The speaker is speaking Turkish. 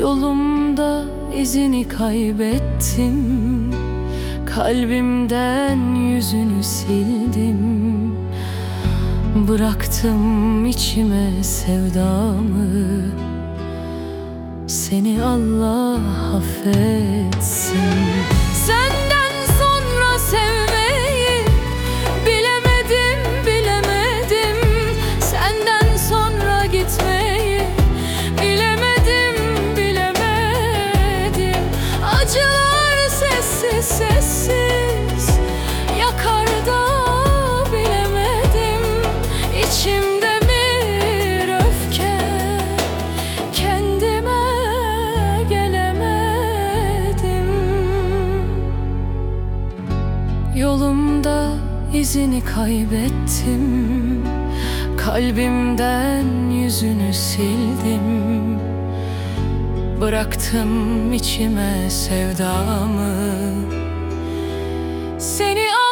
Yolumda izini kaybettim, kalbimden yüzünü sildim. Bıraktım içime sevdamı, seni Allah affetsin. Senden sonra sevmeyi bilemedim, bilemedim. Senden sonra gitmeyi bilemedim, bilemedim. Acılar sessiz sessiz yakar da bilemedim. İçimde bir öfke, kendime gelemedim. Yolumda izini kaybettim, kalbimden yüzünü sildim. Bıraktım içime sevdamı, seni